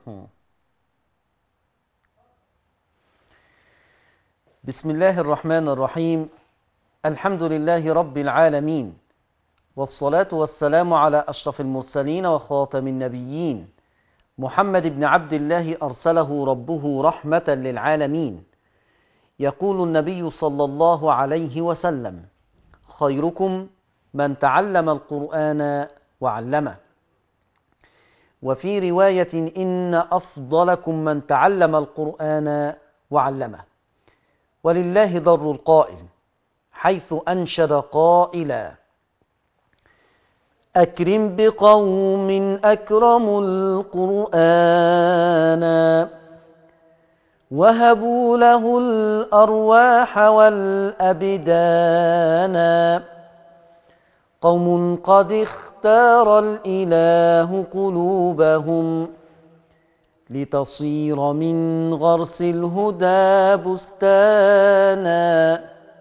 بسم الله الرحمن الرحيم. الحمد لله رب العالمين، والصلاة والسلام على أشرف المرسلين وخاتم النبيين، محمد بن عبد الله أرسله ربه رحمة للعالمين. يقول النبي صلى الله عليه وسلم: خيركم من تعلم القرآن وعلمه. وفي رواية: إن أفضلكم من تعلم القرآن وعلمه. ولله ضر القائل، حيث أنشد قائلا: أكرم بقوم أكرموا القرآن وهبوا له الأرواح والأبدان. قوم قد اختار الإله قلوبهم لتصير من غرس الهدى بستانا.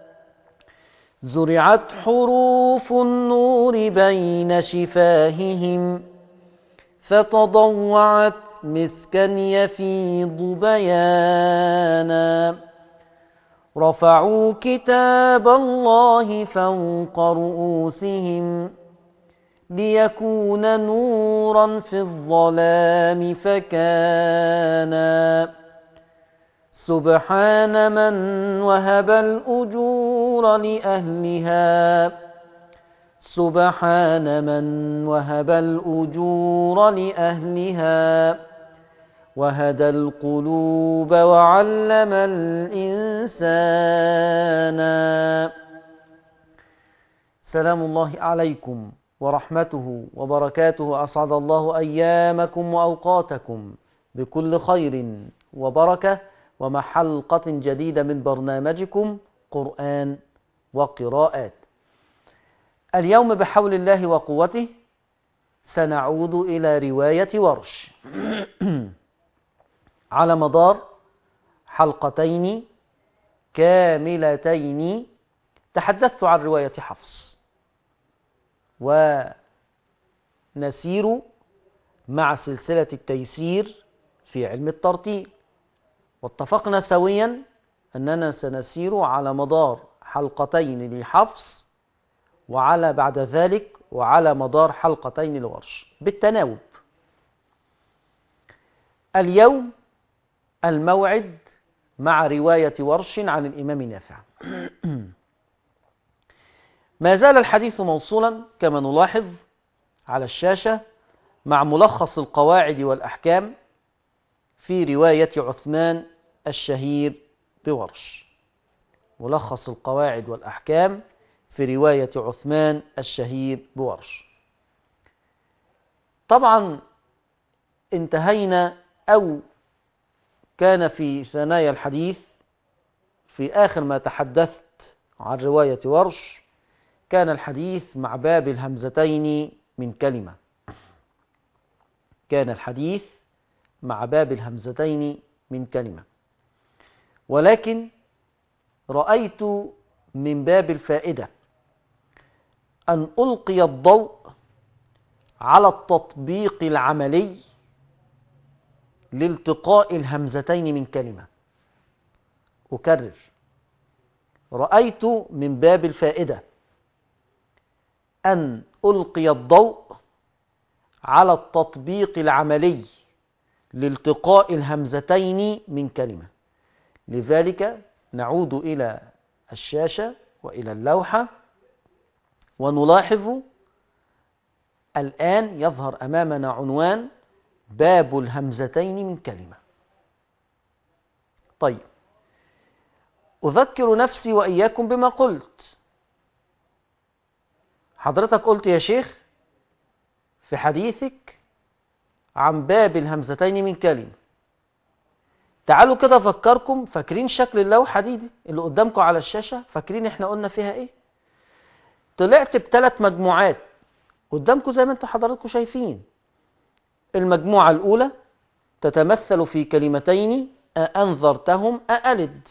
زرعت حروف النور بين شفاههم فتضوعت مسكا يفيض بيانا. رفعوا كتاب الله فوق رؤوسهم ليكون نورا في الظلام فكان. سبحان من وهب الأجور لأهلها، سبحان من وهب الأجور لأهلها، وهدى القلوب وعلم الإنسان. سلام الله عليكم ورحمته وبركاته. أسعد الله أيامكم وأوقاتكم بكل خير وبركة، ومع حلقة جديدة من برنامجكم قرآن وقراءات. اليوم بحول الله وقوته سنعود إلى رواية ورش على مدار حلقتين كاملتين. تحدثت عن رواية حفص، ونسير مع سلسلة التيسير في علم الترتيب، واتفقنا سويا أننا سنسير على مدار حلقتين لحفص، وعلى بعد ذلك وعلى مدار حلقتين لورش بالتناوب. اليوم الموعد مع رواية ورش عن الإمام نافع. ما زال الحديث موصولا كما نلاحظ على الشاشة مع ملخص القواعد والأحكام في رواية عثمان الشهير بورش. ملخص القواعد والأحكام في رواية عثمان الشهير بورش. طبعا انتهينا أو كان في ثنايا الحديث في آخر ما تحدثت عن رواية ورش، كان الحديث مع باب الهمزتين من كلمة. كان الحديث مع باب الهمزتين من كلمة، ولكن رأيت من باب الفائدة أن ألقي الضوء على التطبيق العملي لالتقاء الهمزتين من كلمة. أكرر، رأيت من باب الفائدة أن ألقي الضوء على التطبيق العملي لالتقاء الهمزتين من كلمة. لذلك نعود إلى الشاشة وإلى اللوحة ونلاحظ الآن يظهر أمامنا عنوان باب الهمزتين من كلمة. طيب، أذكر نفسي وإياكم بما قلت. حضرتك قلت يا شيخ في حديثك عن باب الهمزتين من كلمة. تعالوا كده أذكركم، فاكرين شكل اللوحة دي اللي قدامكم على الشاشة؟ فاكرين احنا قلنا فيها ايه؟ طلعت بثلاث مجموعات قدامكم زي ما انتم حضراتكم شايفين. المجموعة الأولى تتمثل في كلمتين: أأنذرتهم أألد.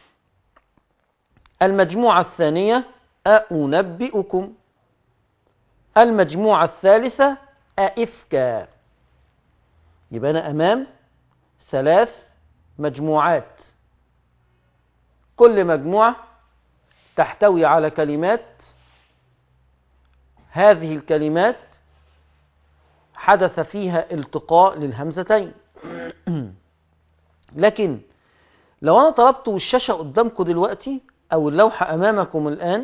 المجموعة الثانية: أأنبئكم. المجموعة الثالثة: أئفكا. يبقى أنا أمام 3 مجموعات، كل مجموعة تحتوي على كلمات، هذه الكلمات حدث فيها التقاء للهمزتين. لكن لو أنا طلبت والشاشة قدامكم دلوقتي أو اللوحة أمامكم الآن،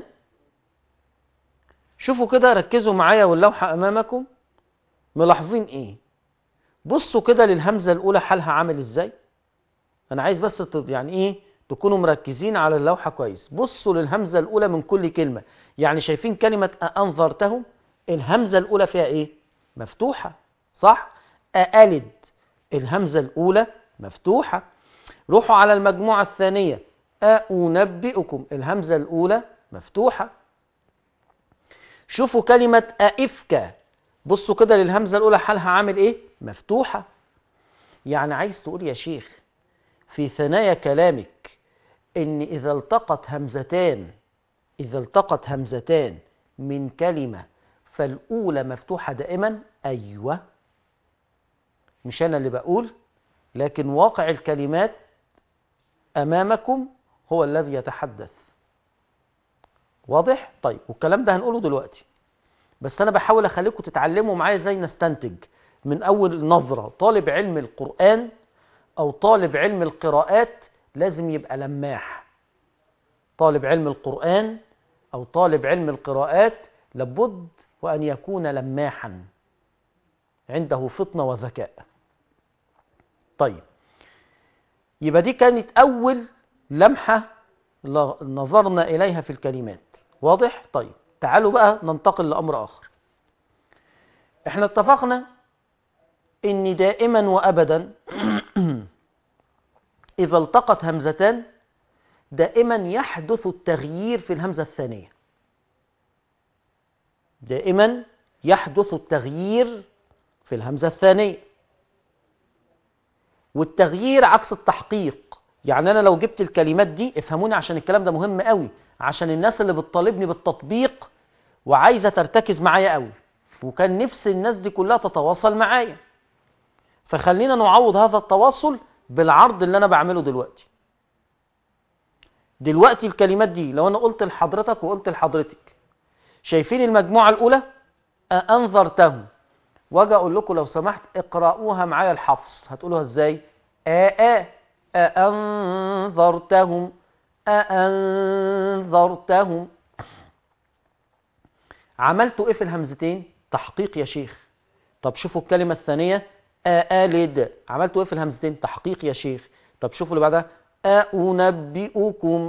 شوفوا كده، ركزوا معايا واللوحة أمامكم، ملاحظين إيه؟ بصوا كده للهمزة الأولى حالها عامل إزاي؟ أنا عايز بس يعني إيه تكونوا مركزين على اللوحة كويس. بصوا للهمزة الأولى من كل كلمة. يعني شايفين كلمة أنظرتهم؟ الهمزة الأولى فيها إيه؟ مفتوحة، صح؟ أألد، الهمزة الأولى مفتوحة. روحوا على المجموعة الثانية، أنبئكم، الهمزة الأولى مفتوحة. شوفوا كلمة أئفك، بصوا كده للهمزة الأولى حالها عامل إيه؟ مفتوحة. يعني عايز تقول يا شيخ في ثنايا كلامك إن إذا التقت همزتان من كلمة فالأولى مفتوحة دائما؟ أيوة، مش أنا اللي بقول، لكن واقع الكلمات أمامكم هو الذي يتحدث. واضح؟ طيب، والكلام ده هنقوله دلوقتي، بس أنا بحاول أخليكم تتعلموا معايا إزاي نستنتج من أول نظرة. طالب علم القرآن أو طالب علم القراءات لازم يبقى لماح. طالب علم القرآن أو طالب علم القراءات لابد وأن يكون لماحا، عنده فطنة وذكاء. طيب، يبقى دي كانت أول لمحة نظرنا إليها في الكلمات. واضح؟ طيب، تعالوا بقى ننتقل لأمر آخر. احنا اتفقنا إن دائما وأبدا إذا التقت همزتان دائما يحدث التغيير في الهمزة الثانية. دائما يحدث التغيير في الهمزة الثانية، والتغيير عكس التحقيق. يعني أنا لو جبت الكلمات دي، افهموني عشان الكلام ده مهم قوي، عشان الناس اللي بتطالبني بالتطبيق وعايزة ترتكز معايا قوي، وكان نفس الناس دي كلها تتواصل معايا، فخلينا نعوض هذا التواصل بالعرض اللي أنا بعمله دلوقتي. دلوقتي الكلمات دي لو أنا قلت لحضرتك وقلت لحضرتك، شايفين المجموعة الأولى أنظرتهم، واجي أقول لكم لو سمحت اقرأوها معايا الحفص، هتقولوها إزاي؟ أأنظرتهم، أأنظرتهم. عملتوا إيه في الهمزتين؟ تحقيق يا شيخ. طب شوفوا الكلمة الثانية أألد، عملتوا إيه في الهمزتين؟ تحقيق يا شيخ. طب شوفوا اللي بعدها أنبئكم،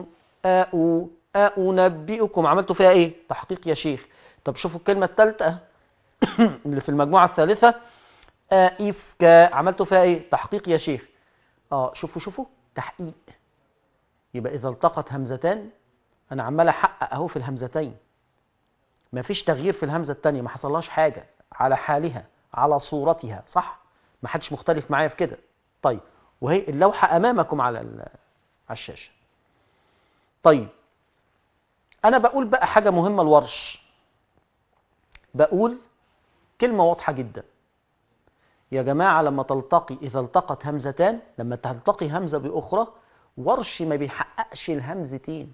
أنبئكم، عملتوا فيها إيه؟ تحقيق يا شيخ. طب شوفوا الكلمة الثالثة اللي في المجموعة الثالثة إفك، عملتوا فيها إيه؟ تحقيق يا شيخ. شوفوا تحقيق. يبقى إذا التقت همزتان أنا عمال أحقق أهو في الهمزتين، مفيش تغيير في الهمزة الثانية، ما حصلهاش حاجة، على حالها على صورتها، صح؟ ما حدش مختلف معايا في كده. طيب، وهي اللوحة أمامكم على الشاشة. طيب، أنا بقول بقى حاجة مهمة الورش، بقول كلمة واضحة جدا يا جماعة. لما تلتقي، إذا التقت همزتان، لما تلتقي همزة بأخرى، ورش ما بيحققش الهمزتين.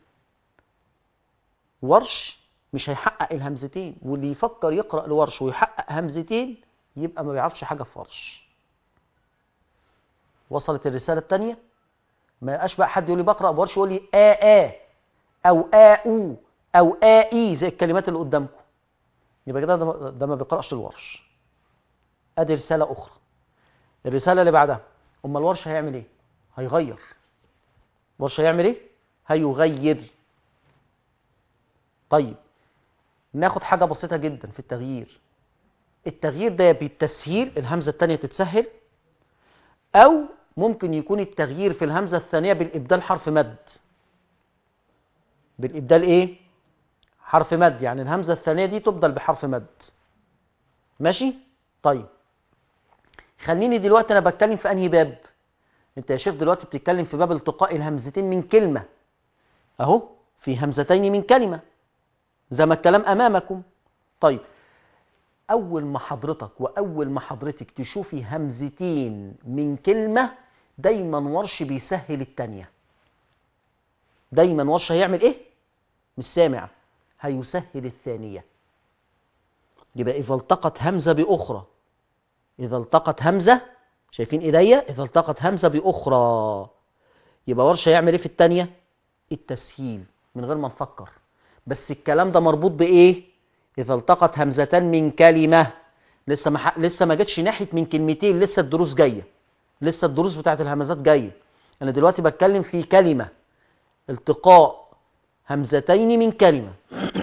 ورش مش هيحقق الهمزتين، واللي يفكر يقرأ لورش ويحقق همزتين يبقى ما بيعرفش حاجة في ورش. وصلت الرسالة الثانية؟ ما يبقاش بقى حد يقول لي بقرأ بورش يقول لي أو آؤ أو آئي زي الكلمات اللي قدامكم، يبقى كده ده ما بيقرأش الورش. ادي رسالة أخرى. الرسالة اللي بعدها، أما الورش هيعمل إيه؟ هيغير. الورش هيعمل إيه؟ هيغير. طيب، ناخد حاجة بسيطة جدا في التغيير. التغيير ده بالتسهيل، الهمزة الثانية تتسهل، أو ممكن يكون التغيير في الهمزة الثانية بالإبدال حرف مد. بالإبدال إيه؟ حرف مد، يعني الهمزة الثانية دي تبدل بحرف مد. ماشي؟ طيب، خليني دلوقتي أنا بتكلم في أنهي باب؟ أنت يا شيخ دلوقتي بتتكلم في باب التقاء الهمزتين من كلمة، أهو في همزتين من كلمة زي ما الكلام أمامكم. طيب، أول ما حضرتك وأول ما حضرتك تشوفي همزتين من كلمة دايما ورش بيسهل التانية. دايما ورش هيعمل ايه؟ مش سامع. هيسهل الثانية. يبقى إذا التقت همزة بأخرى، إذا التقت همزة، شايفين إيديا؟ إذا التقت همزة بأخرى، يبقى ورش هيعمل ايه في التانية؟ التسهيل من غير ما نفكر. بس الكلام ده مربوط بإيه؟ إذا التقت همزتان من كلمة. لسه ما جتش ناحية من كلمتين، لسه الدروس جاية، لسه الدروس بتاعت الهمزات جاية. أنا دلوقتي بتكلم في كلمة، التقاء همزتين من كلمة.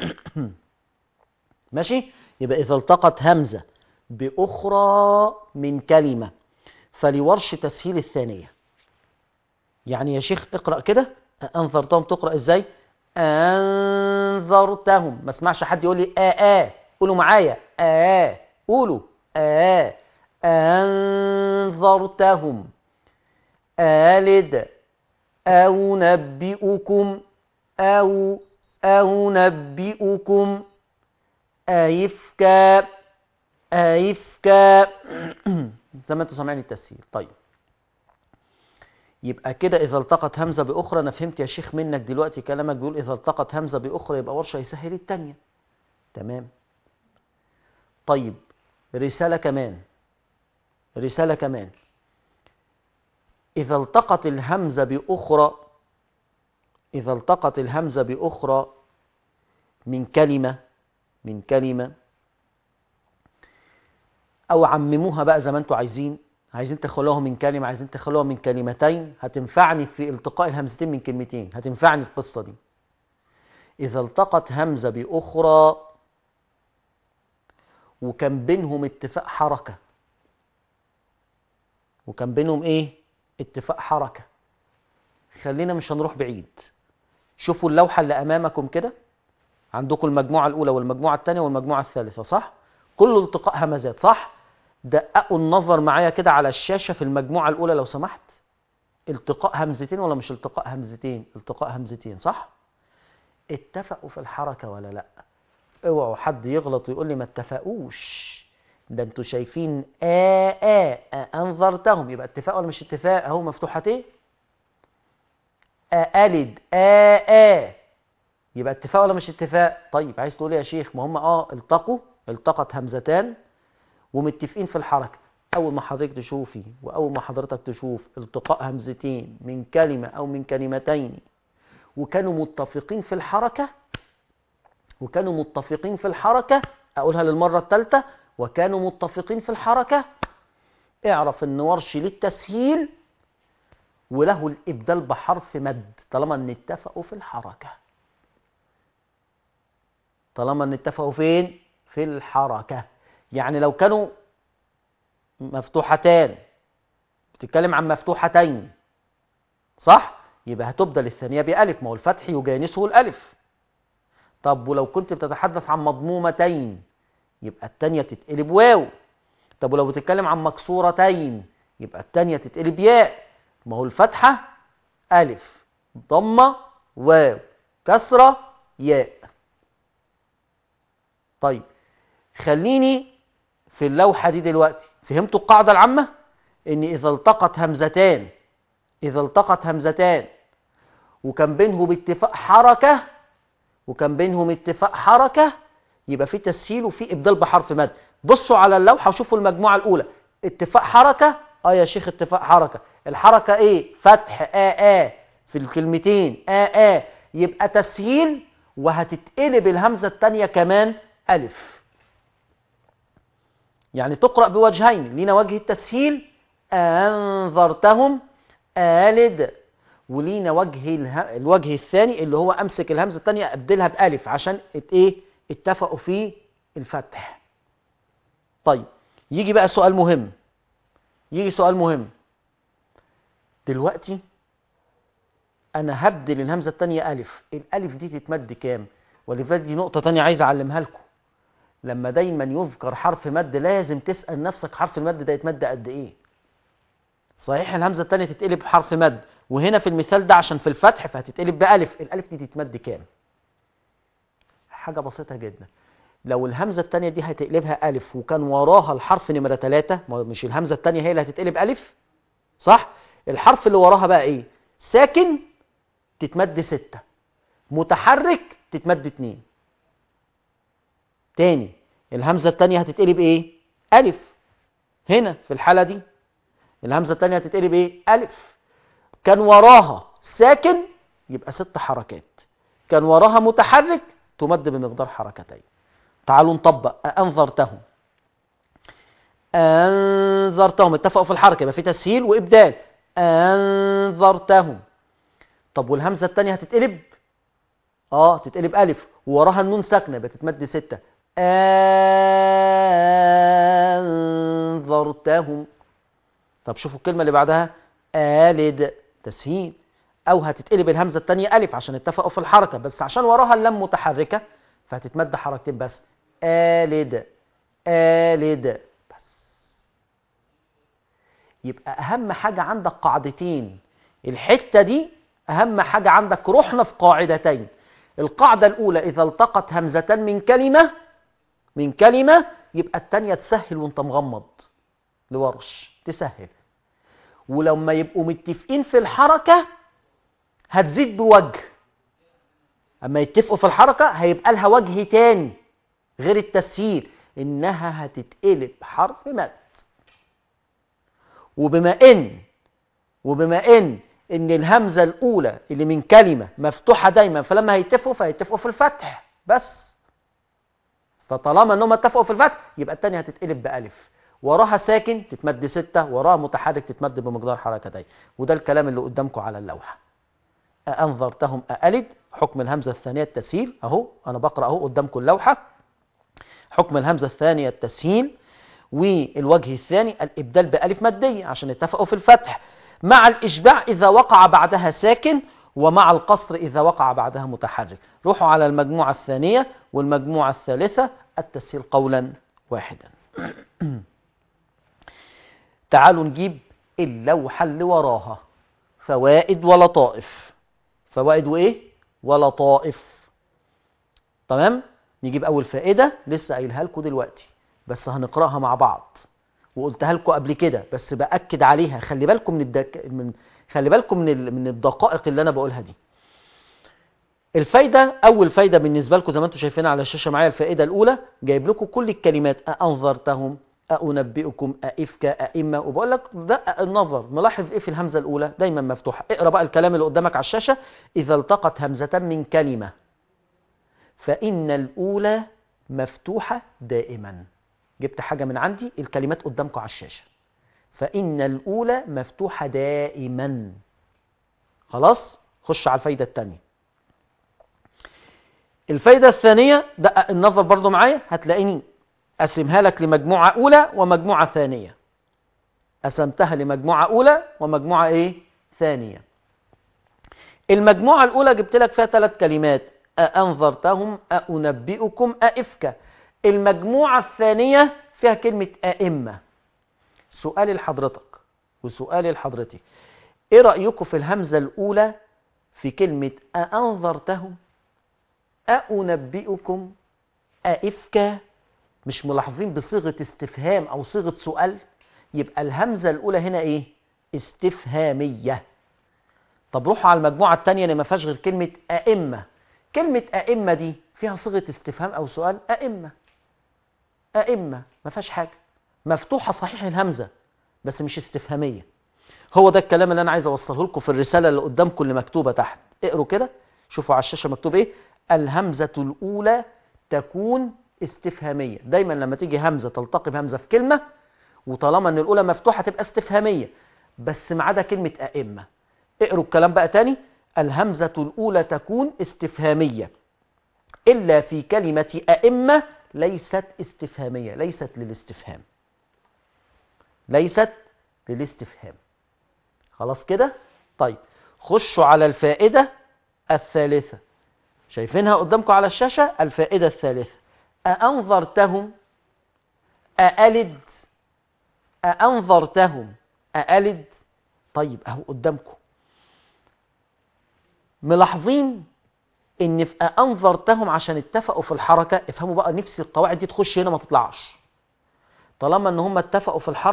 ماشي؟ يبقى إذا التقت همزة بأخرى من كلمة فلورش تسهيل الثانية. يعني يا شيخ اقرأ كده، أنذرتهم تقرأ إزاي؟ أنذرتهم. ما اسمعش حد يقول لي قولوا معايا قولوا أنذرتهم. آلد أو نبئكم أو نبئكم أيفكا زي ما انتوا سامعين التسهيل. طيب يبقى كده إذا التقت همزة بأخرى. أنا فهمت يا شيخ منك دلوقتي كلامك بيقول إذا التقت همزة بأخرى يبقى ورشة يسهل التانية. تمام. طيب رسالة كمان. إذا التقت الهمزة بأخرى من كلمة أو عمموها بقى زي ما انتوا عايزين تخلوها من كلمة، عايزين تخلوها من كلمتين، هتنفعني في التقاء الهمزتين من كلمتين، هتنفعني القصة دي. إذا التقت همزة بأخرى وكان بينهم اتفاق حركة، اتفاق حركة. خلينا مش هنروح بعيد. شوفوا اللوحة اللي أمامكم كده، عندكم المجموعة الأولى والمجموعة الثانية والمجموعة الثالثة، صح؟ كله التقاء همزات، صح؟ دققوا النظر معايا كده على الشاشة في المجموعة الأولى لو سمحت. التقاء همزتين ولا مش التقاء همزتين؟ التقاء همزتين، صح؟ اتفقوا في الحركة ولا لأ؟ اوعوا حد يغلط ويقول لي ما اتفقوش، ده انتوا شايفين أنذرتهم، يبقى اتفاق ولا مش اتفاق؟ اهو مفتوحتين. ألد يبقى اتفاق ولا مش اتفاق؟ طيب عايز تقول يا شيخ ما هم التقت همزتان ومتفقين في الحركة. أول ما حضرتك تشوفي وأول ما حضرتك تشوف التقاء همزتين من كلمة أو من كلمتين وكانوا متفقين في الحركة، أقولها للمرة الثالثة، وكانوا متفقين في الحركة، اعرف إن ورش للتسهيل وله الإبدال بحرف مد طالما إن اتفقوا في الحركة. فين؟ في الحركة. يعني لو كانوا مفتوحتان، بتتكلم عن مفتوحتين، صح؟ يبقى هتبدل الثانية بألف، ما هو الفتح يجانسه الألف. طب ولو كنت بتتحدث عن مضمومتين يبقى الثانية تتقلب واو. طب ولو بتتكلم عن مكسورتين يبقى الثانية تتقلب ياء، ما هو الفتحة ألف، ضمة واو، كسرة ياء. طيب خليني في اللوحة دي دلوقتي. فهمتوا القاعدة العامة؟ إن إذا التقت همزتان وكان بينهم اتفاق حركة يبقى في تسهيل وفي إبدال بحرف مد. بصوا على اللوحة وشوفوا المجموعة الأولى. اتفاق حركة؟ يا شيخ اتفاق حركة. الحركة إيه؟ فتح في الكلمتين يبقى تسهيل، وهتتقلب الهمزة الثانية كمان ألف. يعني تقرأ بوجهين، لينا وجه التسهيل أنذرتهم آلد، ولينا الوجه الثاني اللي هو أمسك الهمزة الثانية أبدلها بألف عشان اتفقوا في الفتح. طيب يجي بقى سؤال مهم. دلوقتي أنا هبدل الهمزة الثانية ألف، الألف دي تتمد كام؟ ولذلك دي نقطة تانية عايز أعلمها لكم. لما دايما يذكر حرف مد لازم تسأل نفسك حرف المد ده يتمد قد ايه؟ صحيح الهمزة الثانية تتقلب حرف مد، وهنا في المثال ده عشان في الفتح فهتتقلب بألف، الألف دي تتمد كام؟ حاجة بسيطة جدا. لو الهمزة الثانية دي هتقلبها ألف وكان وراها الحرف نمرة 3، مش الهمزة الثانية هي اللي هتتقلب ألف؟ صح؟ الحرف اللي وراها بقى ايه؟ ساكن تتمد 6، متحرك تتمد 2. تاني، الهمزة التانية هتتقلب ايه؟ ألف. هنا في الحالة دي الهمزة التانية هتتقلب ايه؟ ألف. كان وراها ساكن يبقى 6 حركات، كان وراها متحرك تمد بمقدار حركتين. تعالوا نطبق. أنظرتهم، أنظرتهم اتفقوا في الحركة، يبقى في تسهيل وإبدال. أنظرتهم. طب والهمزة التانية هتتقلب؟ تتقلب ألف ووراها النون ساكنة يبقى تتمد 6. أنظرتهم. طب شوفوا الكلمة اللي بعدها، آلد، تسهيل. أو هتتقلب الهمزة التانية ألف عشان اتفقوا في الحركة، بس عشان وراها اللام متحركة فهتتمد حركتين بس. آلد، آلد. بس يبقى أهم حاجة عندك قاعدتين، الحتة دي أهم حاجة عندك. رحنا في قاعدتين. القاعدة الأولى إذا التقت همزتان من كلمة يبقى التانية تسهل وانت مغمض لورش، تسهل. ولما يبقوا متفقين في الحركة هتزيد بوجه. اما يتفقوا في الحركة هيبقى لها وجه تاني غير التسهيل، انها هتتقلب حرف مد. وبما ان الهمزة الاولى اللي من كلمة مفتوحة دايما، فلما هيتفقوا فهيتفقوا في الفتح بس. فطالما انهم اتفقوا في الفتح يبقى الثانيه هتتقلب بألف، وراها ساكن تتمد 6، وراها متحرك تتمد بمقدار حركتين. وده الكلام اللي قدامكم على اللوحة. أنظرتهم أألد، حكم الهمزة الثانية التسهيل. أهو أنا بقرأ أهو قدامكم اللوحة. حكم الهمزة الثانية التسهيل، والوجه الثاني الإبدال بألف مادية عشان اتفقوا في الفتح، مع الإشباع إذا وقع بعدها ساكن، ومع القصر إذا وقع بعدها متحرك. روحوا على المجموعة الثانية والمجموعة الثالثة، التسهيل قولا واحدا. تعالوا نجيب اللوحة اللي وراها، فوائد ولطائف. فوائد وإيه؟ ولطائف. تمام؟ نجيب أول فائدة لسه قايلها لكم دلوقتي، بس هنقرأها مع بعض، وقلتها لكم قبل كده بس بأكد عليها. خلي بالكم من الدقائق اللي أنا بقولها دي. الفايدة، أول فايدة بالنسبة لكم زي ما أنتم شايفينها على الشاشة معايا، الفائدة الأولى جايب لكم كل الكلمات: أأنظرتهم، أأنبئكم، أئفك، أئمة. وبقول لك ده النظر. ملاحظ إيه في الهمزة الأولى؟ دايما مفتوحة. اقرأ بقى الكلام اللي قدامك على الشاشة: إذا التقت همزتان من كلمة فإن الأولى مفتوحة دائما. جبت حاجة من عندي، الكلمات قدامكم على الشاشة. فإن الأولى مفتوحة دائما. خلاص، خش على الفايدة الثانية. الفايدة الثانية دقق النظر برضو معايا، هتلاقيني أقسمها لك لمجموعة أولى ومجموعة ثانية. قسمتها لمجموعة أولى ومجموعة إيه؟ ثانية. المجموعة الأولى جبت لك فيها 3 كلمات: أأنظرتهم، أأنبئكم، أئفك. المجموعة الثانية فيها كلمة أئمة. سؤالي لحضرتك وسؤالي لحضرتك، إيه رأيكم في الهمزة الأولى في كلمة أأنظرتهم، أأنبئكم، أئفك؟ مش ملاحظين بصيغة استفهام أو صيغة سؤال؟ يبقى الهمزة الأولى هنا إيه؟ استفهامية. طب روحوا على المجموعة الثانية اللي ما فيهاش غير كلمة أئمة. كلمة أئمة دي فيها صيغة استفهام أو سؤال؟ أئمة، أئمة ما فيهاش حاجة، مفتوحة صحيح الهمزة بس مش استفهامية. هو ده الكلام اللي أنا عايز أوصله لكم في الرسالة اللي قدامكم اللي مكتوبة تحت. اقروا كده، شوفوا على الشاشة مكتوب إيه: الهمزة الأولى تكون استفهامية. دايما لما تيجي همزة تلتقي بهمزة في كلمة، وطالما ان الأولى مفتوحة تبقى استفهامية، بس ما عدا كلمة أئمة. اقروا الكلام بقى تاني: الهمزة الأولى تكون استفهامية إلا في كلمة أئمة ليست استفهامية، ليست للاستفهام، ليست للاستفهام. خلاص كده؟ طيب خشوا على الفائدة الثالثة. شايفينها قدامكم على الشاشة؟ الفائدة الثالثة: أأنظرتهم، أألد. أأنظرتهم، أألد. طيب أهو قدامكم. ملاحظين إن في أأنظرتهم عشان اتفقوا في الحركة، افهموا بقى نفس القواعد دي تخش هنا ما تطلعش. طالما إن هم اتفقوا في الحركة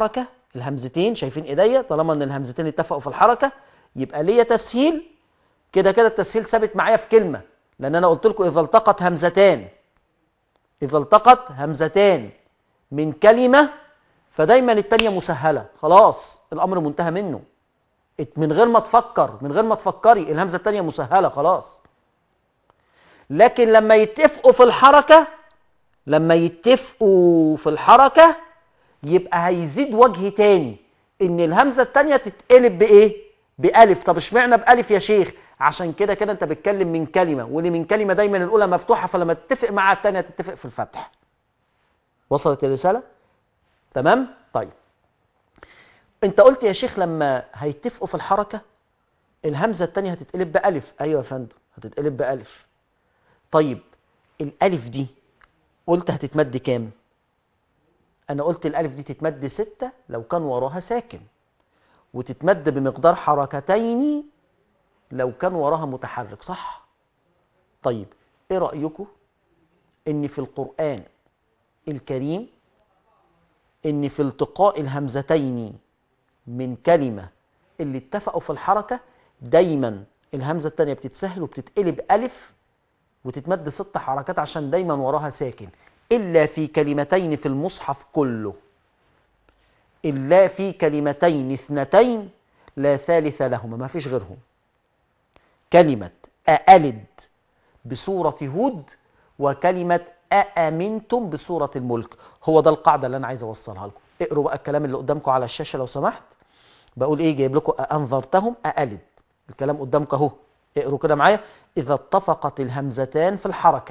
الهمزتين شايفين ايديا، طالما ان الهمزتين اتفقوا في الحركة يبقى ليا تسهيل. كده كده التسهيل ثابت معايا في كلمة، لان انا قلت لكم اذا التقت همزتان، اذا التقت همزتان من كلمة فدايما التانية مسهلة، خلاص الامر منتهى منه، من غير ما تفكر، من غير ما تفكري الهمزة التانية مسهلة خلاص. لكن لما يتفقوا في الحركة، لما يتفقوا في الحركة يبقى هيزيد وجه تاني، ان الهمزة التانية تتقلب بايه؟ بألف. طب اشمعنى بألف يا شيخ؟ عشان كده كده انت بتكلم من كلمة، واللي من كلمة دايما الاولى مفتوحة، فلما تتفق مع التانية تتفق في الفتح. وصلت الرسالة؟ تمام؟ طيب انت قلت يا شيخ لما هيتفقوا في الحركة الهمزة التانية هتتقلب بألف. ايوه يا فندم هتتقلب بألف. طيب الألف دي قلت هتتمد كام؟ أنا قلت الألف دي تتمد 6 لو كان وراها ساكن، وتتمد بمقدار حركتين لو كان وراها متحرك، صح؟ طيب إيه رأيكم إن في القرآن الكريم إن في التقاء الهمزتين من كلمة اللي اتفقوا في الحركة دايما الهمزة التانية بتتسهل وبتتقلب ألف وتتمد 6 حركات عشان دايما وراها ساكن، إلا في كلمتين في المصحف كله، إلا في كلمتين اثنتين لا ثالث لهما، ما فيش غيرهم. كلمة أألد بسورة هود، وكلمة أأمنتم بسورة الملك. هو ده القاعدة اللي أنا عايز أوصلها لكم. اقروا بقى الكلام اللي قدامكم على الشاشة لو سمحت. بقول إيه؟ جايب لكم أنذرتهم أألد، الكلام قدامكم أهو، اقروا كده معايا. إذا اتفقت الهمزتان في الحركة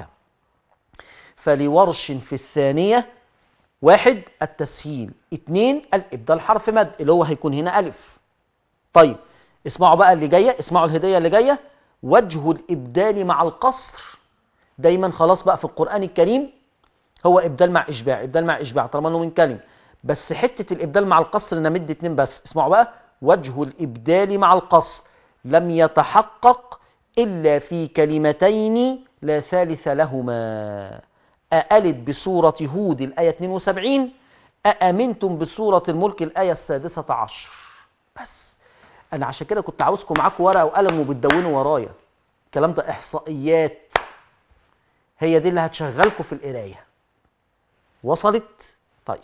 فلورش في الثانية 1 التسهيل، 2 الإبدال حرف مد اللي هو هيكون هنا ألف. طيب اسمعوا بقى اللي جاية، اسمعوا الهدية اللي جاية. وجه الإبدال مع القصر، دايما خلاص بقى في القرآن الكريم هو إبدال مع إشباع، إبدال مع إشباع طالما إنه من كلمة، بس حتة الإبدال مع القصر نمد 2 بس. اسمعوا بقى. وجه الإبدال مع القصر لم يتحقق إلا في كلمتين لا ثالث لهما. أألد بسورة هود الآية 72، أأمنتم بسورة الملك الآية 16. بس أنا عشان كده كنت عاوزكم معاكم ورقة وقلم وبتدونوا ورايا، الكلام ده إحصائيات، هي دي اللي هتشغلكم في القراية. وصلت؟ طيب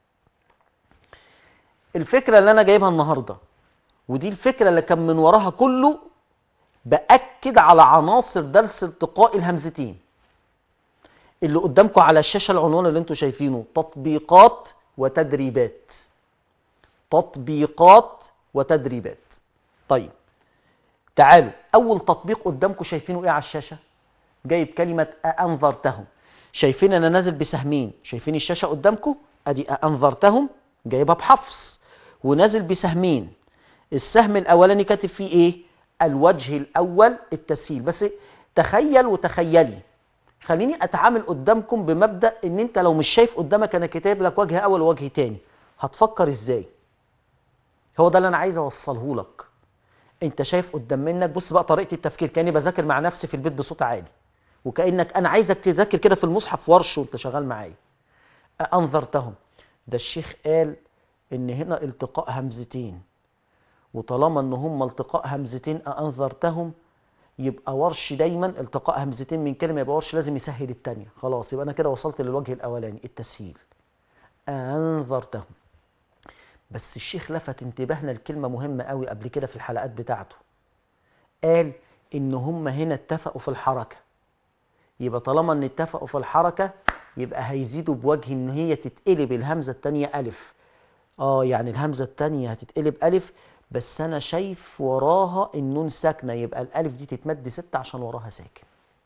الفكرة اللي أنا جايبها النهاردة، ودي الفكرة اللي كان من وراها كله، بأكد على عناصر درس التقاء الهمزتين اللي قدامكم على الشاشة. العنوان اللي انتوا شايفينه تطبيقات وتدريبات، تطبيقات وتدريبات. طيب تعالوا، أول تطبيق قدامكم شايفينه إيه على الشاشة؟ جايب كلمة أنذرتهم. شايفين أنا نازل بسهمين، شايفين الشاشة قدامكم؟ أدي أنذرتهم جايبها بحفص ونازل بسهمين. السهم الأولاني كاتب فيه إيه؟ الوجه الأول التسهيل. بس تخيل وتخيلي، خليني أتعامل قدامكم بمبدأ إن أنت لو مش شايف قدامك أنا كاتب لك وجه أول ووجه تاني، هتفكر إزاي؟ هو ده اللي أنا عايز أوصله لك. أنت شايف قدام منك، بص بقى طريقة التفكير كأني بذاكر مع نفسي في البيت بصوت عالي، وكأنك أنا عايزك تذاكر كده في المصحف ورش وأنت شغال معايا. أنذرتهم، ده الشيخ قال إن هنا التقاء همزتين، وطالما إن هم التقاء همزتين أنذرتهم، يبقى ورش دايما التقاء همزتين من كلمة، يبقى ورش لازم يسهل الثانية. خلاص يبقى أنا كده وصلت للوجه الأولاني التسهيل. أنذرتهم. بس الشيخ لفت انتباهنا لكلمة مهمة قوي قبل كده في الحلقات بتاعته، قال إن هم هنا اتفقوا في الحركة، يبقى طالما إن اتفقوا في الحركة يبقى هيزيدوا بوجه إن هي تتقلب الهمزة الثانية ألف. يعني الهمزة الثانية هتتقلب ألف، بس أنا شايف وراها النون ساكنة، يبقى الألف دي تتمد 6 عشان وراها ساكن.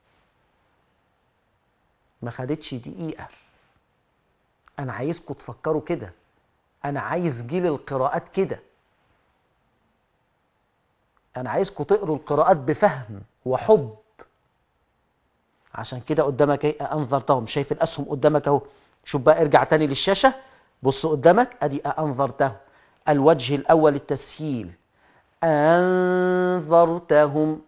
ما خدتش دقيقة. أنا عايزكم تفكروا كده، أنا عايز جيل القراءات كده، أنا عايزكم تقروا القراءات بفهم وحب. عشان كده قدامك ايه؟ أنذرتهم. شايف الأسهم قدامك أهو. شوف بقى، ارجع تاني للشاشة، بص قدامك أدي أنذرتهم. الوجه الأول التسهيل. أنذرتهم،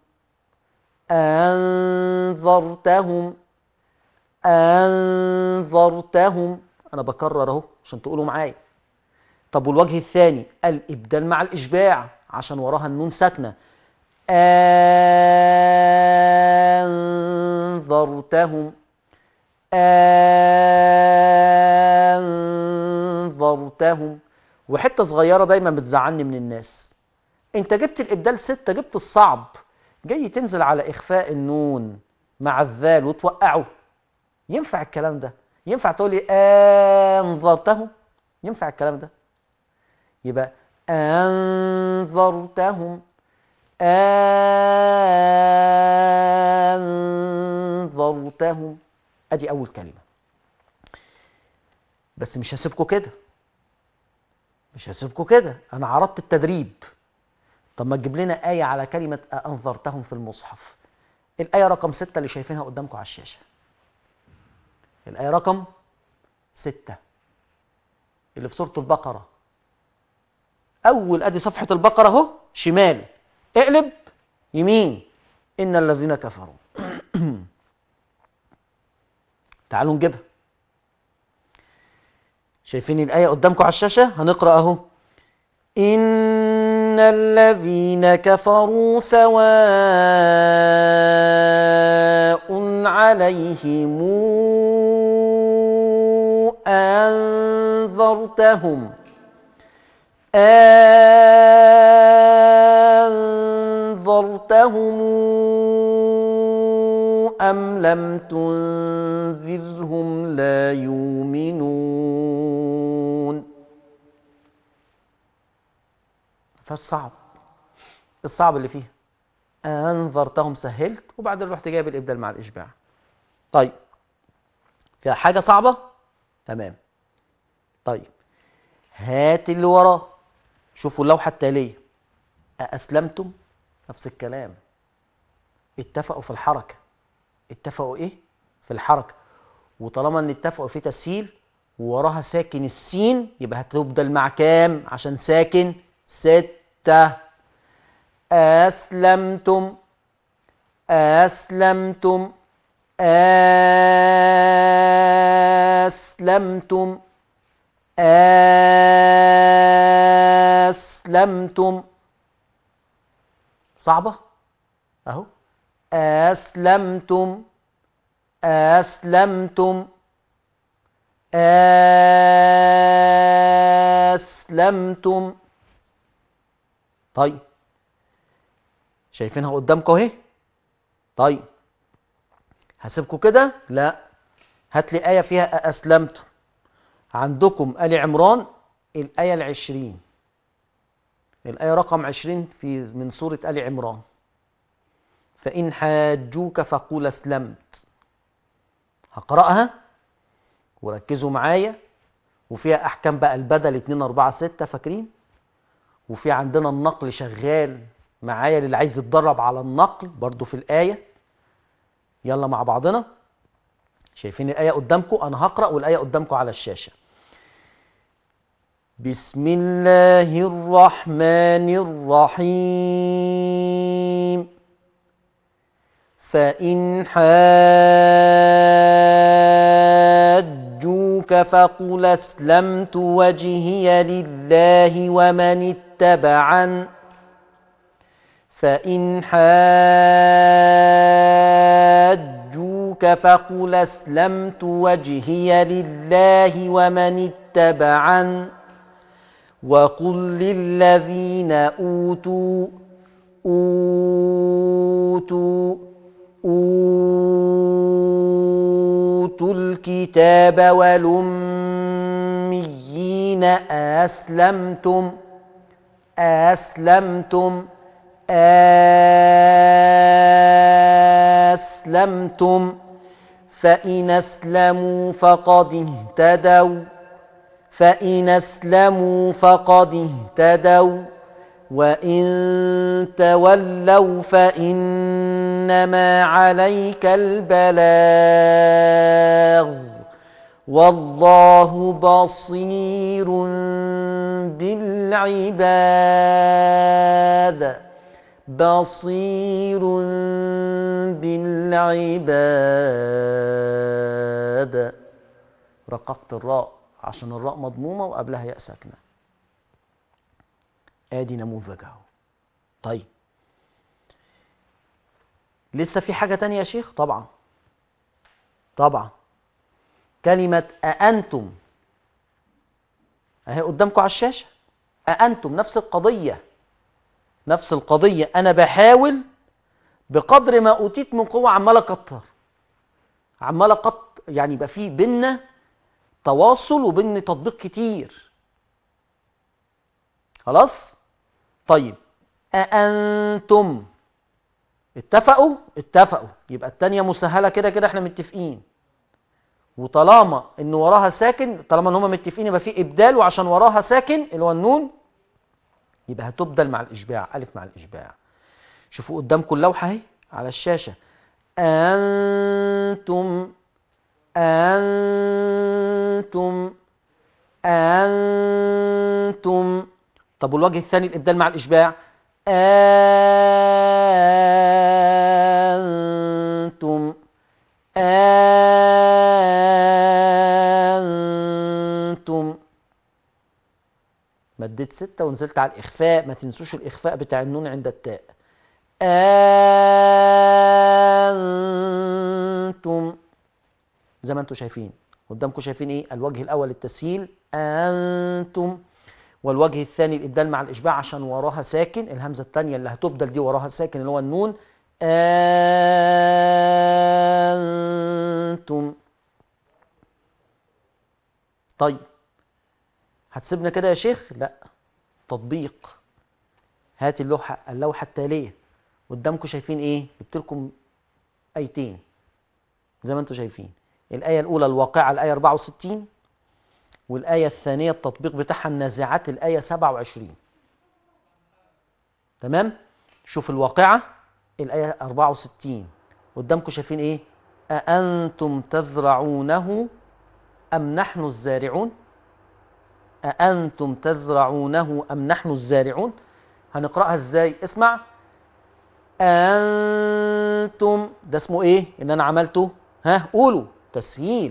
أنذرتهم، أنذرتهم. أنا بكرر أهو عشان تقولوا معايا. طب والوجه الثاني الإبدال مع الإشباع عشان وراها النون ساكنة. أنذرتهم، أنذرتهم. وحتة صغيرة دايما بتزعلني من الناس، انت جبت الإبدال 6، جبت الصعب، جاي تنزل على إخفاء النون مع الذال وتوقعه. ينفع الكلام ده؟ ينفع تقول لي أنذرتهم؟ ينفع الكلام ده؟ يبقى أنذرتهم، أنذرتهم. أدي أول كلمة. بس مش هسيبكوا كده، مش هسيبكوا كده، أنا عرضت التدريب. طب ما تجيب لنا آية على كلمة أنذرتهم في المصحف. الآية رقم 6 اللي شايفينها قدامكم على الشاشة، الآية رقم 6 اللي في سورة البقرة. أول أدي صفحة البقرة أهو، شمال، اقلب يمين، إن الذين كفروا. تعالوا نجيبها. شايفين الآية قدامكم على الشاشة؟ هنقرأ أهو. إن الذين كفروا سواء عليهم أنذرتهم أم لم تنذرهم لا يؤمنون. فالصعب، الصعب اللي فيها أنذرتهم سهلت، وبعدين رحت جايب الإبدال مع الإشباع. طيب فيها حاجة صعبة؟ تمام. طيب هات اللي وراه، شوفوا اللوحة التالية. أأسلمتم؟ نفس الكلام، اتفقوا في الحركة. اتفقوا إيه؟ في الحركة. وطالما إن اتفقوا في تسهيل ووراها ساكن السين، يبقى هتبدل مع كام عشان ساكن؟ 6. أسلمتم، أسلمتم، أسلمتم، أسلمتم. صعبة؟ أهو. أسلمتم، أسلمتم، أسلمتم. طيب شايفينها قدامكم اهي. طيب هسيبكم كده؟ لا، هات لي آية فيها أسلمتم. عندكم آل عمران الآية 20، الآية رقم 20 من سورة آل عمران. فإن حاجوك فقول أسلمت. هقرأها وركزوا معايا. وفيها أحكام بقى البدل 2 4 6 فاكرين؟ وفي عندنا النقل شغال معايا للي عايز يتدرب على النقل برضو في الآية. يلا مع بعضنا. شايفين الآية قدامكم؟ أنا هقرأ والآية قدامكم على الشاشة. بسم الله الرحمن الرحيم. فإن حاجوك فقل أسلمت وجهي لله ومن اتبعن. فإن حاجوك فقل أسلمت وجهي لله ومن اتبعن وقل للذين أوتوا الكتاب والأميين أسلمتم فإن أسلموا فقد اهتدوا وإن تولوا فإنما عليك البلاغ والله بصير بالعباد. بصير بالعباد. رققت الراء عشان الراء مضمومة وقبلها ياء ساكنة. ادي نموذج اهو. طيب لسه في حاجة تانية يا شيخ؟ طبعا طبعا. كلمة أأنتم اهي قدامكم على الشاشة. أأنتم نفس القضية، نفس القضية. أنا بحاول بقدر ما أوتيت من قوة عمال أكتر، عمال يعني يبقى في بينا تواصل وبين تطبيق كتير. خلاص؟ طيب أأنتم اتفقوا؟ اتفقوا. يبقى التانية مسهلة كده كده احنا متفقين. وطالما ان وراها ساكن، طالما ان هما متفقين يبقى في ابدال، وعشان وراها ساكن اللي هو النون يبقى هتبدل مع الاشباع، الف مع الاشباع. شوفوا قدامكم اللوحة اهي على الشاشة. أنتم أنتم أنتم. طب والوجه الثاني الإبدال مع الإشباع. أنتم أنتم. مديت 6 ونزلت على الإخفاء، ما تنسوش الإخفاء بتاع النون عند التاء. أنتم زي ما انتم شايفين قدامكم. شايفين ايه؟ الوجه الاول التسهيل انتم، والوجه الثاني الابدال مع الاشباع عشان وراها ساكن. الهمزه الثانيه اللي هتبدل دي وراها ساكن اللي هو النون. انتم. طيب هتسيبنا كده يا شيخ؟ لا، تطبيق. هات اللوحه التاليه. قدامكم شايفين ايه؟ جبت لكم ايتين زي ما انتم شايفين. الآية الأولى الواقعة الآية 64، والآية الثانية التطبيق بتاعها النازعات الآية 27. تمام؟ شوف الواقعة الآية 64 قدامكم شايفين إيه؟ أأنتم تزرعونه أم نحن الزارعون؟ أأنتم تزرعونه أم نحن الزارعون؟ هنقرأها إزاي؟ اسمع. أنتم ده اسمه إيه؟ إن أنا عملته قولوا تسهيل.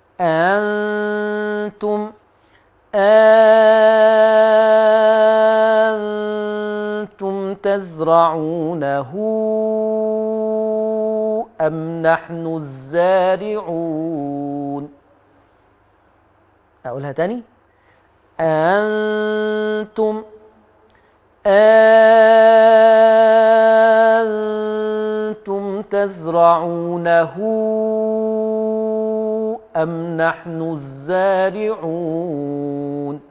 أنتم أنتم تزرعونه أم نحن الزارعون؟ أقولها تاني. أنتم أنتم تزرعونه أم نحن الزارعون؟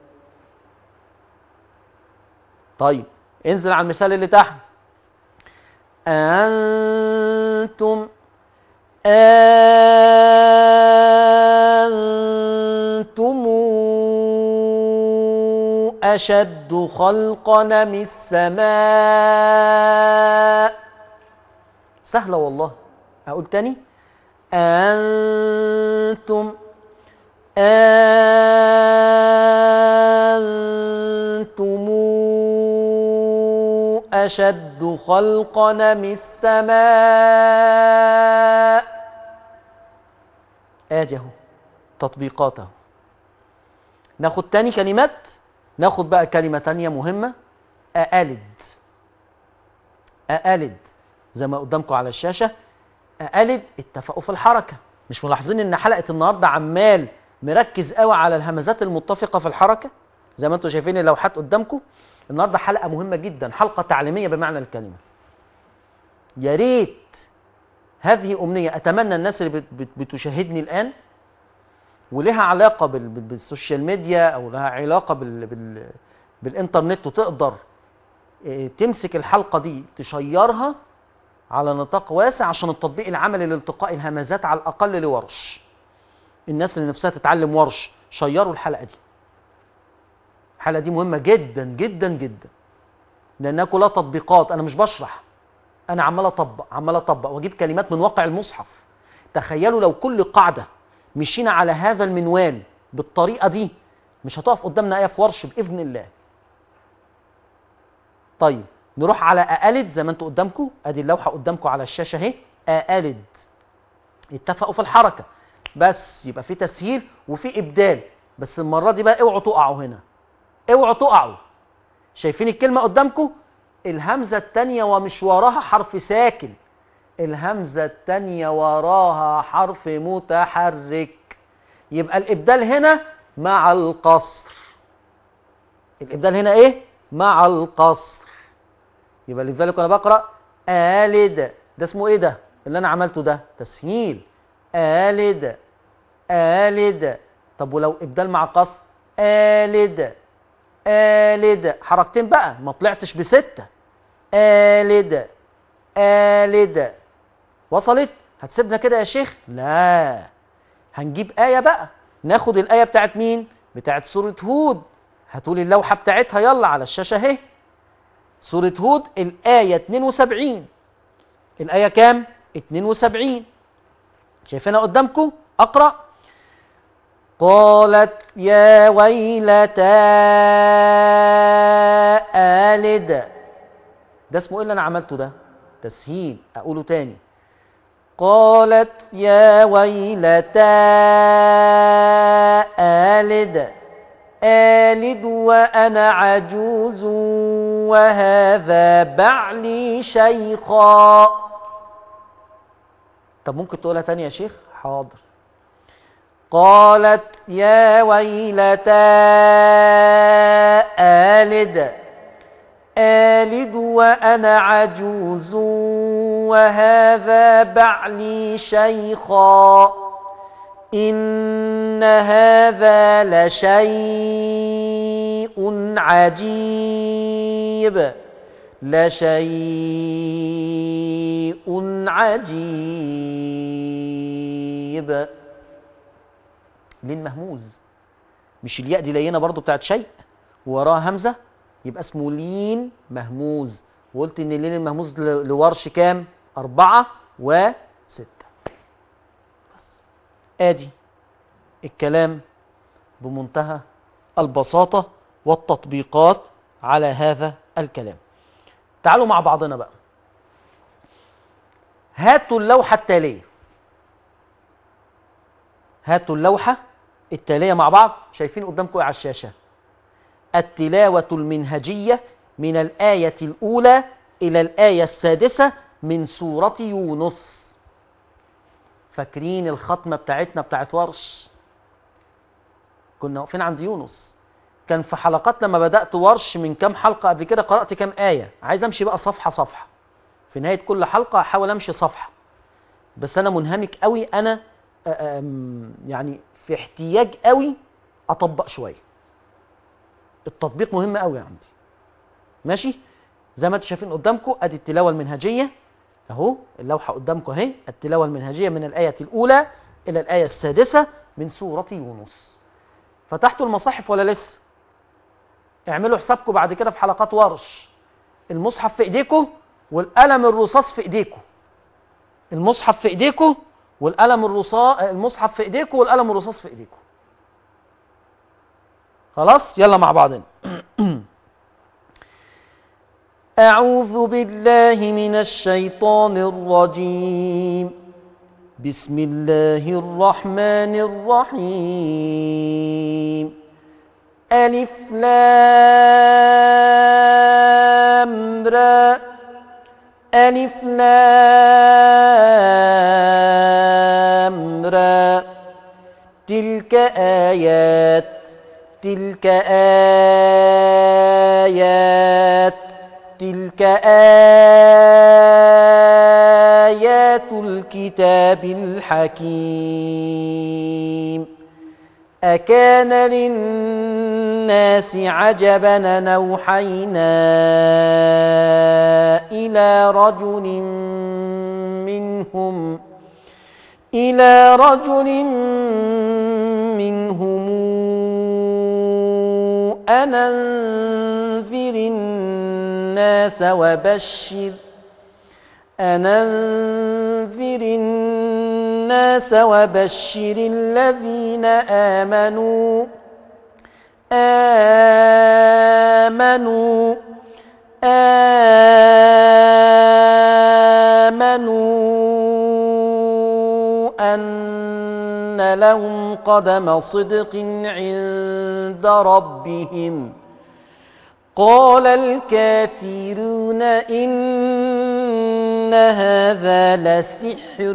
طيب انزل على المثال اللي تحت. أنتم أنتم أشد خلقا من السماء. سهلة والله. أقول تاني. أنتم أنتم أشد خلقا من السماء. آدي اهو تطبيقاته. ناخد تاني كلمات. ناخد بقى كلمة تانية مهمة. أألد. أألد زي ما قدامكم على الشاشة. أألد اتفقوا في الحركة. مش ملاحظين ان حلقة النهاردة عمال مركز قوي على الهمزات المتفقة في الحركة؟ زي ما انتم شايفين اللوحات قدامكم. النهاردة حلقة مهمة جدا، حلقة تعليمية بمعنى الكلمة. يا ريت هذه أمنية أتمنى الناس اللي بتشاهدني الآن ولها علاقة بالسوشيال ميديا أو لها علاقة بالإنترنت وتقدر تمسك الحلقة دي تشيرها على نطاق واسع عشان التطبيق العملي لالتقاء الهمزات على الأقل لورش. الناس اللي نفسها تتعلم ورش شيروا الحلقة دي. الحلقة دي مهمة جدا جدا جدا لأنها كلها تطبيقات. أنا مش بشرح، أنا عمال أطبق وأجيب كلمات من واقع المصحف. تخيلوا لو كل قاعدة مشينا على هذا المنوال بالطريقة دي مش هتقف قدامنا آية في ورش بإذن الله. طيب نروح على أألد زي ما انتوا قدامكم. ادي اللوحة قدامكم على الشاشة اهي. أألد اتفقوا في الحركة، بس يبقى في تسهيل وفي إبدال. بس المرة دي بقى اوعوا تقعوا هنا، اوعوا تقعوا. شايفين الكلمة قدامكم؟ الهمزة التانية ومش وراها حرف ساكن، الهمزة التانية وراها حرف متحرك. يبقى الإبدال هنا مع القصر. الإبدال هنا إيه؟ مع القصر. يبقى لذلك أنا بقرأ آلد، ده اسمه إيه ده؟ اللي أنا عملته ده تسهيل. آلد آلد. طب ولو إبدال مع قصر؟ آلد آلد، حركتين بقى، ما طلعتش بستة. آلد آلد. وصلت؟ هتسيبنا كده يا شيخ؟ لا، هنجيب آية بقى. ناخد الآية بتاعت مين؟ بتاعت سورة هود. هاتولي اللوحة بتاعتها يلا على الشاشة اهي. سورة هود الآية 72. الآية كام؟ 72. شايفينها قدامكم؟ أقرأ. قالت يا ويلتى آلد. ده اسمه ايه اللي انا عملته ده؟ تسهيل. اقوله تاني. قالت يا ويلتى آلد. آلد وأنا عجوز وهذا بعلي شيخا. طب ممكن تقولها تاني يا شيخ؟ حاضر. قالت يا ويلتى آلد. آلد وأنا عجوز وهذا بعلي شيخا. إن هذا لشيء عجيب. لشيء عجيب. لين مهموز، مش الياء دي لينه برضو بتاعت شيء ووراها همزه، يبقى اسمه لين مهموز. وقلت ان اللين المهموز لورش كام؟ 4 و6. بس ادي الكلام بمنتهى البساطه والتطبيقات على هذا الكلام. تعالوا مع بعضنا بقى. هاتوا اللوحه التاليه. هاتوا اللوحه التاليه مع بعض. شايفين قدامكم ايه على الشاشه؟ التلاوة المنهجية من الآية الأولى إلى الآية السادسة من سورة يونس. فاكرين الختمة بتاعتنا بتاعت ورش؟ كنا واقفين عند يونس. كان في حلقات لما بدأت ورش من كام حلقة قبل كده قرأت كام آية. عايز أمشي بقى صفحة صفحة. في نهاية كل حلقة أحاول أمشي صفحة. بس أنا منهمك قوي، أنا يعني في احتياج قوي أطبق شوية. التطبيق مهم قوي عندي. ماشي؟ زي ما انتم شايفين قدامكم ادي التلاوه المنهجيه اهو. اللوحه قدامكم اهي. التلاوه المنهجيه من الايه الاولى الى الايه السادسه من سوره يونس. فتحتوا المصاحف ولا لسه؟ اعملوا حسابكم بعد كده في حلقات ورش. المصحف في ايديكم والقلم الرصاص في ايديكم. المصحف في ايديكم والقلم الرصاص، المصحف في ايديكم والقلم الرصاص في ايديكم. خلاص؟ يلا مع بعضنا. أعوذ بالله من الشيطان الرجيم. بسم الله الرحمن الرحيم. ألف لام را. ألف لام را. تلك آيات تلك آيات الكتاب الحكيم. أكان للناس عجبا أن أوحينا إلى رجل منهم أن أنذر الناس وبشر الذين آمنوا أن لهم قدم صدق عند ربهم قال الكافرون إن هذا لسحر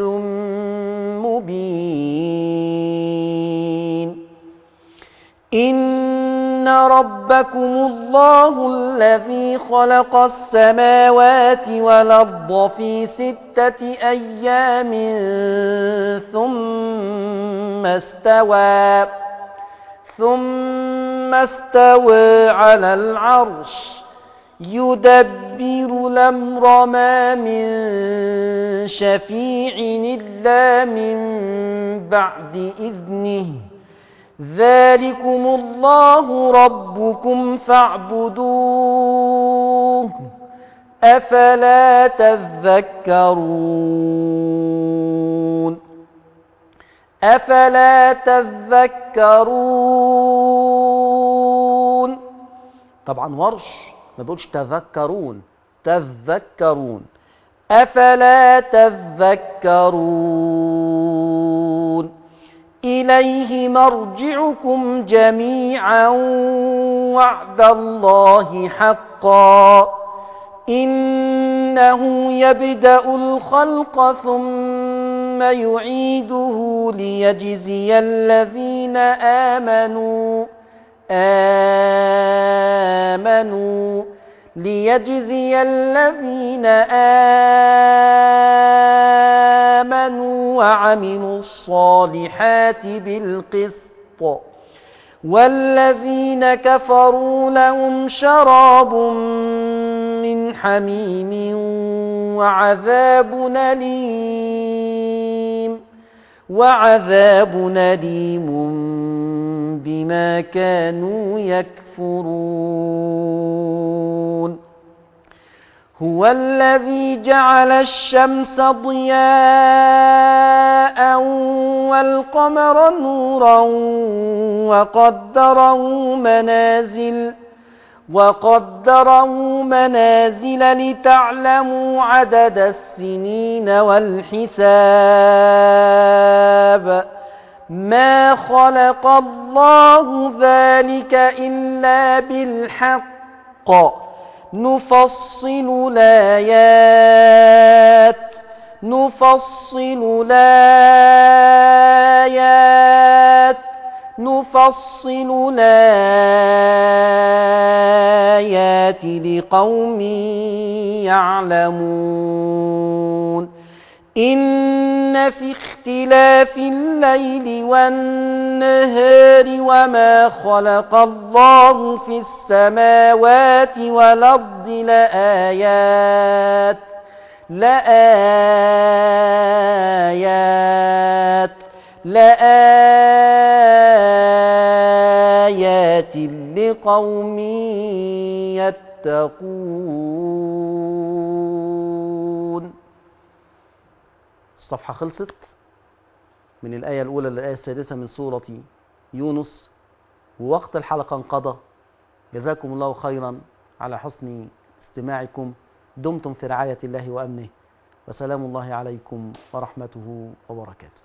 مبين إن ربكم الله الذي خلق السماوات والأرض في 6 أيام ثم استوى على العرش يدبر الأمر ما من شفيع إلا من بعد إذنه ذلكم الله ربكم فاعبدوه أفلا تذكرون طبعا ورش ما بيقولش تذكرون أفلا تذكرون إليه مرجعكم جميعا وعد الله حقا إنه يبدأ الخلق ثم يعيده ليجزي الذين آمنوا وعملوا الصالحات بالقسط والذين كفروا لهم شراب من حميم وعذاب أليم بما كانوا يكفرون هو الذي جعل الشمس ضياء والقمر نورا وقدره منازل لتعلموا عدد السنين والحساب ما خلق الله ذلك إلا بالحق نفصل الآيات لقوم يعلمون إن في اختلاف الليل والنهار وما خلق الله في السماوات والأرض لآيات لقوم يتقون. الصفحة خلصت من الآية الأولى للآية السادسة من سورة يونس، ووقت الحلقة انقضى. جزاكم الله خيرا على حسن استماعكم. دمتم في رعاية الله وأمنه، وسلام الله عليكم ورحمته وبركاته.